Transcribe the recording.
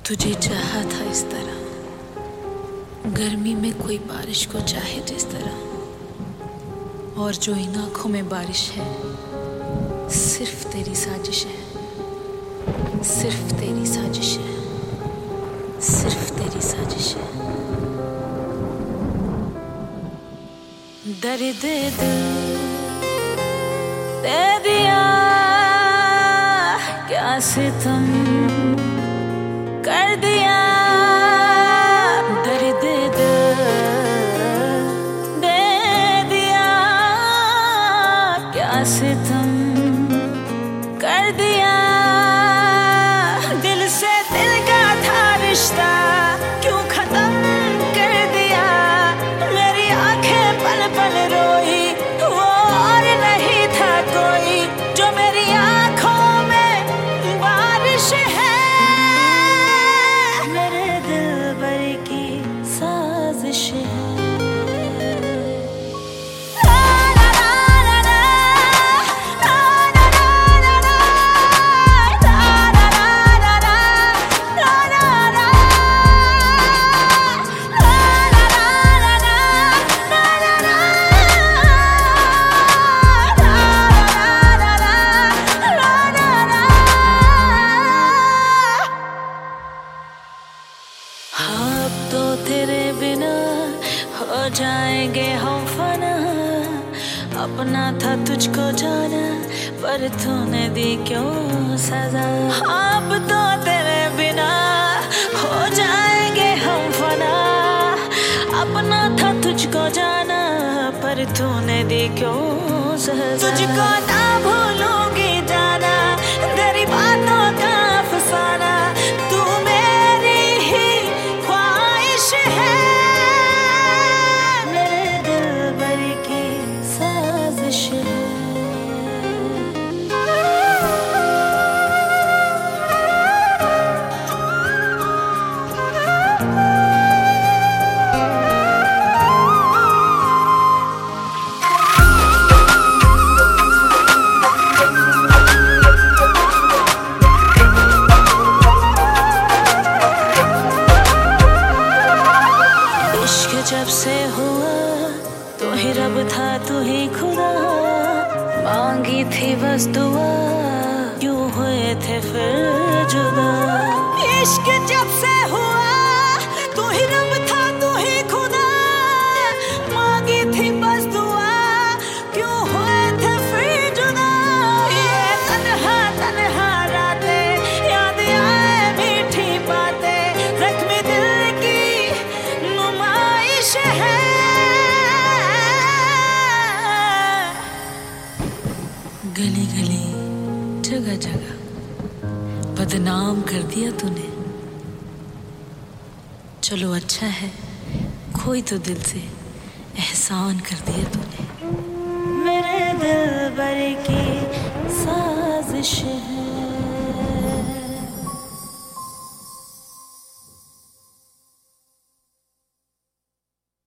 तुझे चाहा था इस तरह, गर्मी में कोई बारिश को चाहे जिस तरह, और जो इन आंखों में बारिश है सिर्फ तेरी साजिश है, सिर्फ तेरी साजिश है, सिर्फ तेरी साजिश है। दर्द दिल दे दिया क्या सितम कर दिया, दर्द दिल दे दिया क्या सितम कर दिया। दिल से दिल का था रिश्ता क्यों खत्म कर दिया, मेरी आंखें पल पल रोई वो और नहीं था कोई, जो मेरी आंखों में बारिश है, मेरे दिल भर की साजिश है। अब तो तेरे बिना हो जाएंगे हम फना, अपना था तुझको जाना पर तूने दी क्यों सजा। अब तो तेरे बिना हो जाएंगे हम फना, अपना था तुझको जाना पर तूने दी क्यों सजा। तुझको ना भूलूंगी जाना तेरी बातों का अफसाना, तू मेरी ही ख्वाहिश है, मेरे दिल भर की साजिश है। जब से हुआ तू ही रब था तू ही खुदा, मांगी थी बस दुआ क्यों हुए थे फिर जुदा। इश्क जब से हुआ तू ही रब था तू ही खुदा, मांगी थी बस दुआ क्यों हुए थे फिर जुदा। ये तन्हा तन्हा रातें याद आए मीठी बातें, जख्मी दिल की नुमाइश है, गली गली जगह जगह बदनाम कर दिया तूने। चलो अच्छा है कोई तो दिल से एहसान कर दिया तूने, मेरे दिल भर की साजिश है।